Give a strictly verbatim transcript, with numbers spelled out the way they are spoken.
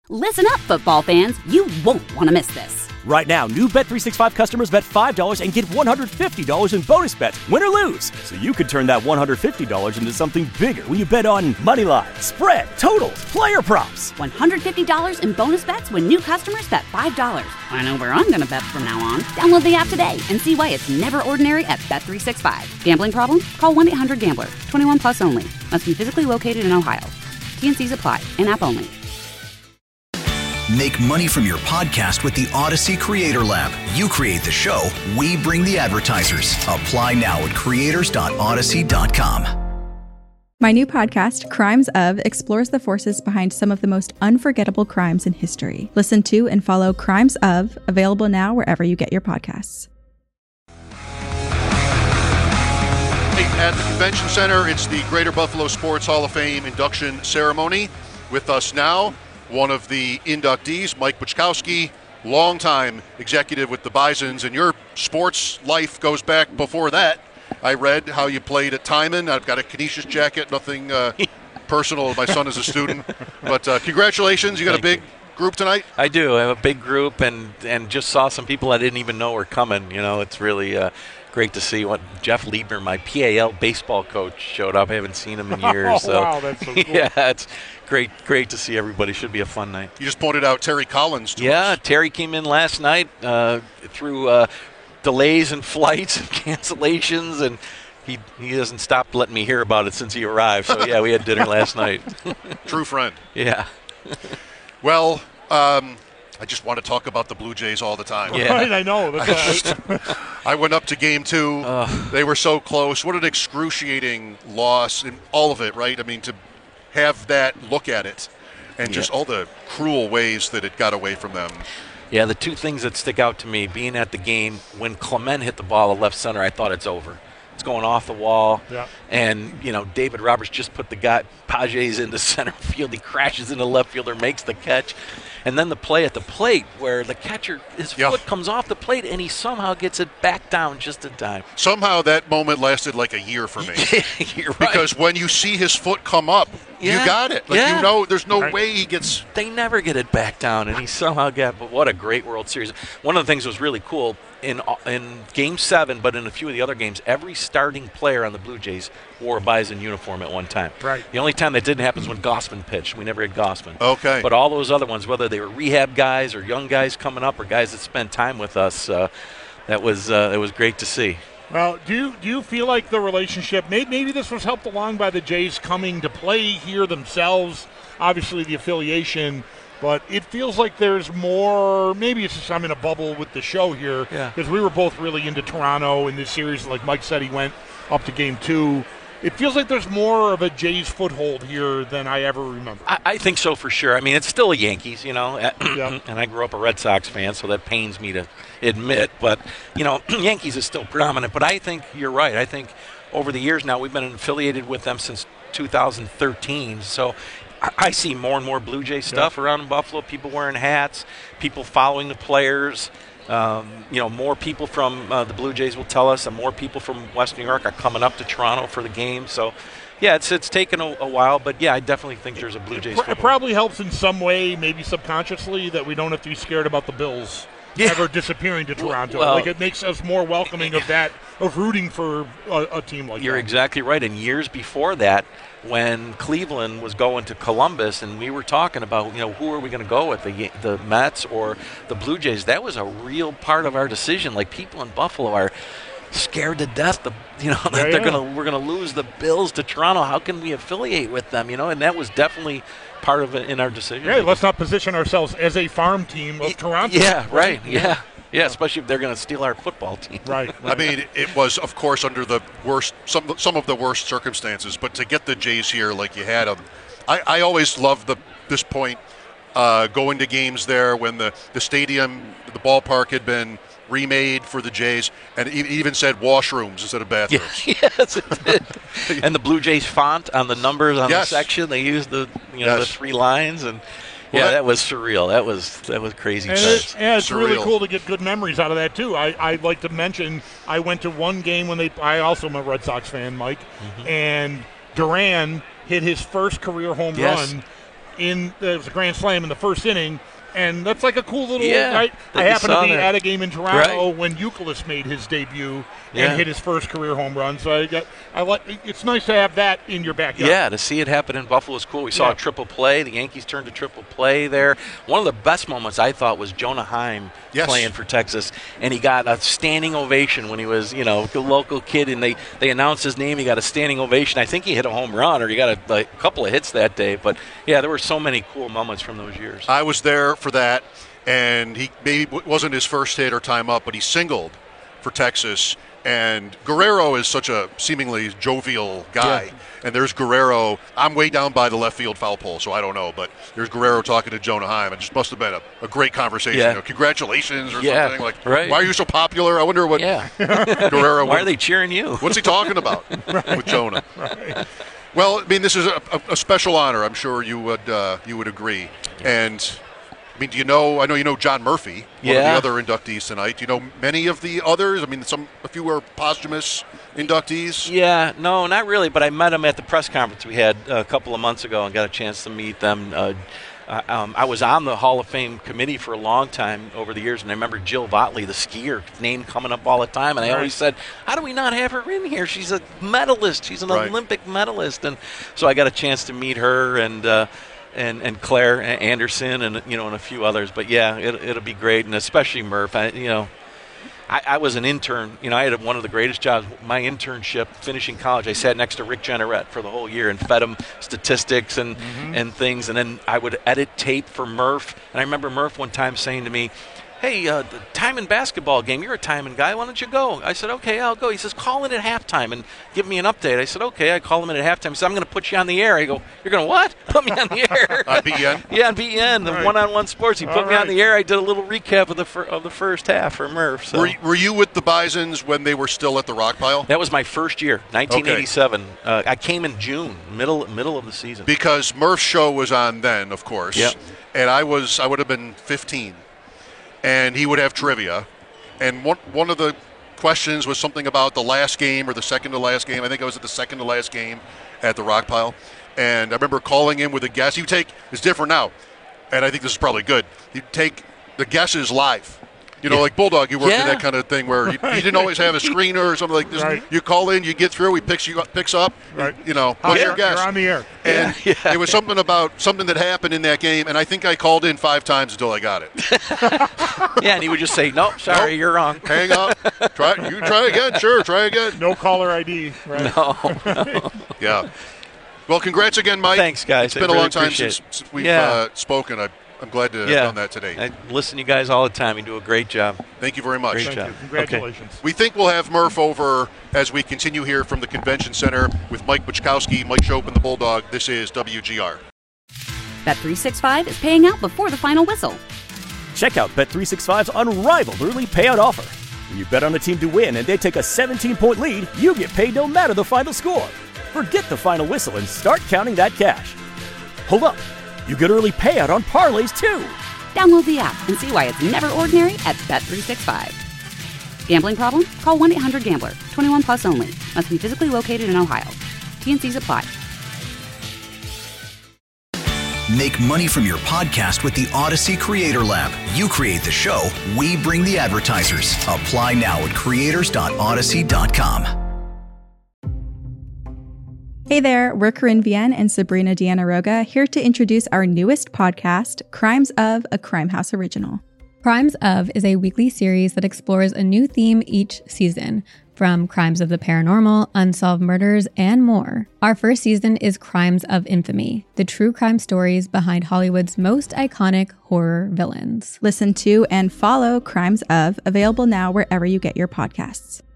Listen up, football fans. You won't want to miss this. Right now, new Bet three sixty-five customers bet five dollars and get one hundred fifty dollars in bonus bets, win or lose. So you could turn that one hundred fifty dollars into something bigger when you bet on money line, spread, totals, player props. one hundred fifty dollars in bonus bets when new customers bet five dollars. I know where I'm going to bet from now on. Download the app today and see why it's never ordinary at Bet three sixty-five. Gambling problem? Call one eight hundred gambler. twenty-one plus only. Must be physically located in Ohio. T N Cs apply. In-app only. Make money from your podcast with the Odyssey Creator Lab. You create the show, we bring the advertisers. Apply now at creators dot odyssey dot com. My new podcast, Crimes Of, explores the forces behind some of the most unforgettable crimes in history. Listen to and follow Crimes Of, available now wherever you get your podcasts. At the Convention Center, it's the Greater Buffalo Sports Hall of Fame induction ceremony. With us now, one of the inductees, Mike Buczkowski, longtime executive with the Bisons, and your sports life goes back before that. I read how you played at Timon. I've got a Canisius jacket, nothing uh, personal. My son is a student. But uh, congratulations, you got Thank a big you. group tonight? I do. I have a big group and, and just saw some people I didn't even know were coming. You know, it's really uh, great to see. What Jeff Liebner, my P A L baseball coach, showed up. I haven't seen him in years. Oh, so. wow, that's so cool. Yeah, it's great great to see everybody. Should be a fun night. You just pointed out Terry Collins to Yeah, us. Terry came in last night uh, through uh, delays in flights and cancellations, and he he doesn't stop letting me hear about it since he arrived. So, yeah, we had dinner last night. True friend. Yeah. Well, um, I just want to talk about the Blue Jays all the time. Yeah. Right, I know. That's I, just, I went up to game two. Uh, they were so close. What an excruciating loss in all of it, right? I mean, to have that look at it and just Yeah. all the cruel ways that it got away from them. Yeah, the two things that stick out to me, being at the game, when Clement hit the ball at left center, I thought it's over. It's going off the wall. Yeah. And, you know, David Roberts just put the guy, Pages, into center field. He crashes into left fielder, makes the catch. And then the play at the plate where the catcher, his Yeah. foot comes off the plate and he somehow gets it back down just in time. Somehow that moment lasted like a year for me. You're right. Because when you see his foot come up, Yeah. you got it. Like, Yeah. you know, there's no Right. way he gets... They never get it back down, and he somehow got. But what a great World Series! One of the things that was really cool in in Game Seven, but in a few of the other games, every starting player on the Blue Jays wore a Bison uniform at one time. Right. The only time that didn't happen is when Gossman pitched. We never had Gossman. Okay. But all those other ones, whether they were rehab guys or young guys coming up or guys that spent time with us, uh, that was uh, it was great to see. Well, do you do you feel like the relationship, maybe, maybe this was helped along by the Jays coming to play here themselves, obviously the affiliation, but it feels like there's more, maybe it's just I'm in a bubble with the show here, Yeah. because we were both really into Toronto in this series. Like Mike said, he went up to game two. It feels like there's more of a Jays foothold here than I ever remember. I, I think so for sure. I mean, it's still a Yankees, you know, Yeah. and I grew up a Red Sox fan, so that pains me to admit. But, you know, Yankees is still predominant. But I think you're right. I think over the years now, we've been affiliated with them since two thousand thirteen. So I, I see more and more Blue Jay stuff around in Buffalo, people wearing hats, people following the players. Um, you know, more people from uh, the Blue Jays will tell us, and more people from West New York are coming up to Toronto for the game. So, yeah, it's it's taken a, a while, but yeah, I definitely think there's a Blue Jays. It probably helps in some way, maybe subconsciously, that we don't have to be scared about the Bills Yeah. ever disappearing to Toronto. Well- like it makes us more welcoming of that, of rooting for a, a team like You're that. exactly right. And years before that, when Cleveland was going to Columbus, and we were talking about, you know, who are we going to go with, the Yan- the Mets or the Blue Jays? That was a real part of our decision. Like, people in Buffalo are scared to death. The you know that Yeah, they're yeah. gonna we're gonna lose the Bills to Toronto. How can we affiliate with them? You know, and that was definitely part of it in our decision. Yeah, let's not position ourselves as a farm team of Toronto. Yeah, right. Yeah. Yeah, especially if they're going to steal our football team. Right. I right. mean, it was, of course, under the worst, some some of the worst circumstances. But to get the Jays here like you had them, I, I always loved the this point, uh, going to games there when the, the stadium, the ballpark had been remade for the Jays, and it even said washrooms instead of Yeah, bathrooms. yes, it did. And the Blue Jays font on the numbers on Yes. the section, they used the you know Yes. the three lines, and Well, yeah, that- that was surreal. That was that was crazy And times. it's, yeah, it's really Surreal. cool to get good memories out of that too. I I'd like to mention I went to one game when they. I also am a Red Sox fan, Mike, Mm-hmm. and Duran hit his first career home Yes. run in there was a grand slam in the first inning. And that's like a cool little, yeah, right? I happened to be that. at a game in Toronto right. when Youkilis made his debut yeah. and hit his first career home run. So I got, I like. It's nice to have that in your backyard. Yeah, to see it happen in Buffalo is cool. We saw yeah. a triple play. The Yankees turned to triple play there. One of the best moments I thought was Jonah Heim yes. playing for Texas, and he got a standing ovation when he was, you know, a local kid, and they, they announced his name. He got a standing ovation. I think he hit a home run, or he got a, a couple of hits that day. But yeah, there were so many cool moments from those years. I was there for that. And he maybe wasn't his first hit or time up, but he singled for Texas. And Guerrero is such a seemingly jovial guy. Yeah. And there's Guerrero. I'm way down by the left field foul pole, so I don't know. But there's Guerrero talking to Jonah Heim. It just must have been a, a great conversation. Yeah. You know, congratulations or yeah. something. Like, right. why are you so popular? I wonder what yeah. Guerrero. Why are they cheering you? What's he talking about right. with Jonah? Right. Well, I mean, this is a, a, a special honor. I'm sure you would uh, you would agree. And I mean, do you know, I know you know John Murphy, one yeah. of the other inductees tonight. Do you know many of the others? I mean, some a few are posthumous inductees. Yeah, no, not really, but I met them at the press conference we had a couple of months ago and got a chance to meet them. Uh, uh, um, I was on the Hall of Fame committee for a long time over the years, and I remember Jill Votley, the skier, name coming up all the time, and I right. always said, how do we not have her in here? She's a medalist. She's an right. Olympic medalist. And so I got a chance to meet her and uh, and and Claire Anderson and, you know, and a few others. But, yeah, it, it'll be great, and especially Murph. I, you know, I, I was an intern. You know, I had one of the greatest jobs. My internship, finishing college, I sat next to Rick Jeanneret for the whole year and fed him statistics and, mm-hmm. and things. And then I would edit tape for Murph. And I remember Murph one time saying to me, hey, uh, the Timon basketball game, you're a Timon guy, why don't you go? I said, okay, I'll go. He says, call in at halftime and give me an update. I said, okay. I call him in at halftime. He said, I'm going to put you on the air. I go, you're going to what? Put me on the air. On B N? Yeah, on B N, the right. one-on-one sports. He All put me right. on the air. I did a little recap of the fir- of the first half for Murph. So. Were, you, were you with the Bisons when they were still at the Rock Pile? That was my first year, nineteen eighty-seven. Okay. Uh, I came in June, middle middle of the season. Because Murph's show was on then, of course. Yep. And I was, I would have been fifteen. And he would have trivia. And one one of the questions was something about the last game or the second to last game. I think I was at the second to last game at the Rock Pile. And I remember calling in with a guess. You take, it's different now, and I think this is probably good. You take the guesses live. You know, yeah. like Bulldog, you worked yeah. in that kind of thing where you, you didn't always have a screener or something like this. Right. You call in, you get through, he picks you up, picks up. Right. You know, Hot what's air, your guess? You're on the air. And yeah. Yeah. it was something about something that happened in that game, and I think I called in five times until I got it. Yeah, and he would just say, nope, sorry, Nope. you're wrong. Hang up. Try. You try again. Sure, try again. No caller I D. Right? No, no. Yeah. Well, congrats again, Mike. Thanks, guys. It's I been a really long time appreciate since it. we've Yeah. uh, spoken. I, I'm glad to have Yeah. done that today. I listen to you guys all the time. You do a great job. Thank you very much. Great Thank job. you. Congratulations. We think we'll have Murph over as we continue here from the Convention Center with Mike Buczkowski, Mike Schopp, and the Bulldog. This is W G R. Bet three sixty-five is paying out before the final whistle. Check out Bet three sixty-five's unrivaled early payout offer. When you bet on a team to win and they take a seventeen-point lead, you get paid no matter the final score. Forget the final whistle and start counting that cash. Hold up. You get early payout on parlays, too. Download the app and see why it's never ordinary at Bet three sixty-five. Gambling problem? Call one eight hundred gambler. twenty-one plus only. Must be physically located in Ohio. T N Cs apply. Make money from your podcast with the Odyssey Creator Lab. You create the show, we bring the advertisers. Apply now at creators dot odyssey dot com. Hey there, we're Corinne Vienne and Sabrina Deanna Roga here to introduce our newest podcast, Crimes of, a Crime House original. Crimes of is a weekly series that explores a new theme each season, from crimes of the paranormal, unsolved murders, and more. Our first season is Crimes of Infamy, the true crime stories behind Hollywood's most iconic horror villains. Listen to and follow Crimes of, available now wherever you get your podcasts.